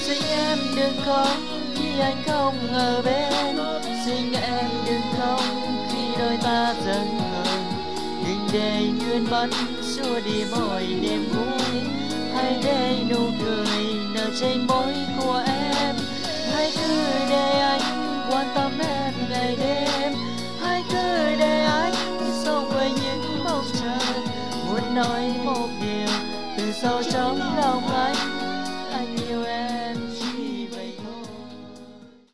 Xin em đừng khóc khi anh không ở bên, xin em đừng khóc khi đôi ta dần hờn. Đừng để nước mắt xua đi mọi niềm vui, hãy để nụ cười nở trên môi của em. Hãy cứ để anh quan tâm em ngày đêm, hãy cứ để anh sống với những mong chờ. Muốn nói một điều từ sâu trong lòng anh yêu em.